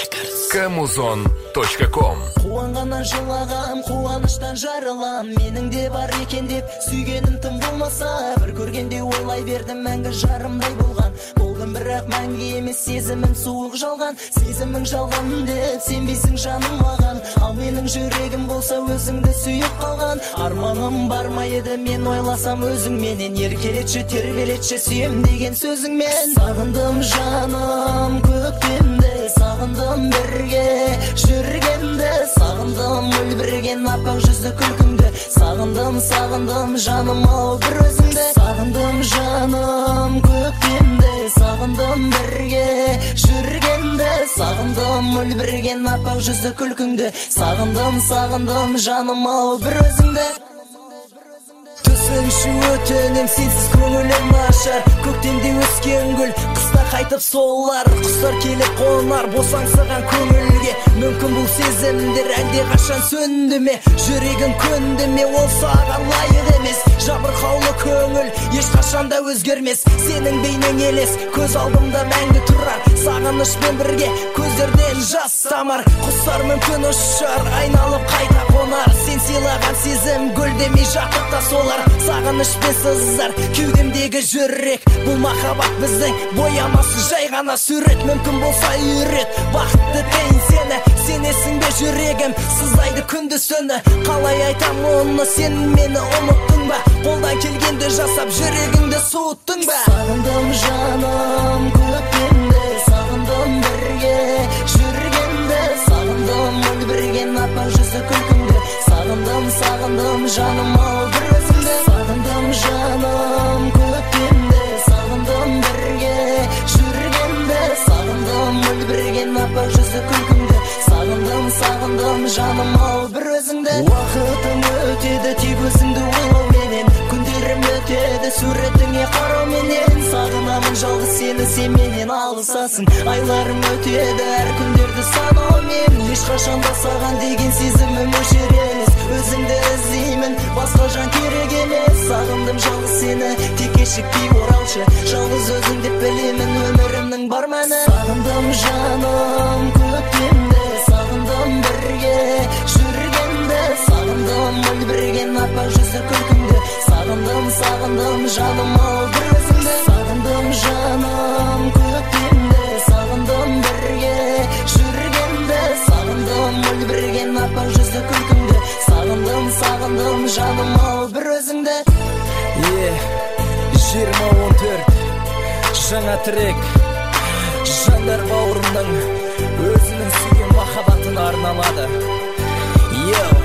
Kamuzon.com. Қуанғаннан жылағам, қуаныштан жарылам. Менің де бар екен деп сүйгенім тым болмаса, бір көргенде ойлай бердім мәңгі жарымдай болған. Болдым бірақ мәңгі емес, сезімім суық жалған. Сезімің жалған деп сенбейсің жаным маған. Ал менің жүрегім болса өзіңді сүйіп қалған. Арманым барма еді мен ойласам өзіңменен, еркелетші тербелетші сүйем деген сөзіңмен. Сағындым жаным көктемді, сағындым бірге жүргенді, сағындым мөлбіреген аппақ жүзді күлкіңді. Сағындым жаным ау бір өзіңді. Сағындым жаным көктемді, сағындым бірге жүргенді, сағындым мөлбіреген аппақ жүзді күлкіңді. Сағындым жаным ау бір өзіңді. Түсінші өтінем сенсіз көңілім нашар. Көктемде өскен гүл қыста қайтып солар. Құстар келіп қонар босаңсыған көңілге. Мүмкін бұл сезімдер әлде қашан сөнді ме? Жүрегің көнді ме? Ол саған лайық емес. Жабырқаулы көңіл ешқашанда өзгермес. Сенің бейнең елес, көз алдымда мәңгі тұрар. Сағынышпен бірге көздерден жас тамар. Құстар мүмкін ұшар, айналып қайта қонар. Сен сыйлаған сезім гүлдемей жатып та солар. Сағынышпен сызар кеудемдегі жүрек. Бұл махаббат біздің боямасы жай ғана сурет. Мүмкін болса үйрет бақытты дейін сені. Сенесің бе жүрегім сыздайды күнді сөні. Қалай айтам оны, сен мені ұмыттың ба? Қолдан келгенді жасап жүрегіңді суыттың ба? Сағындым жаным көктемді, сағындым бірге жүргенді, сағындым мөлбіреген аппақ жүзді күлкіңді. Сағындым жаным ау бір өзіңді. Сағындым жаным көктемді, сағындым бірге жүргенді, сағындым мөлбіреген аппақ жүзді күлкіңді. Сағындым жаным ау бір өзіңді. Уақытым өтеді тек өзіңді ойлауменен, күндерім өтеді суретіңе қарауменен. Сағынамын жалғыз сені, сен менен алысасың. Айларым өтеді әр күндерді санаумен. Ешқашан да саған деген сезімім өшер емес. Өзіңді іздеймін, басқа жан керек емес. Сағындым жалғыз сені, тек кешікпей оралшы. Жалғыз өзің деп білемін өмірімнің бар мәні. Сағындым жаным көктемді, сағындым бірге жүргенді, сағындым мөлбіреген аппақ жүзді күлкіңді. Сағындым жаным ау бір өзіңді. Сағындым жаным көктемді, сағындым бірге жүргенді, сағындым мөлбіреген аппақ жүзді күлкіңді. Сағындым жаным ау бір өзіңді. 2014 жаңа трек, жандар бауырымның өзінің сүйген махаббатын арналады.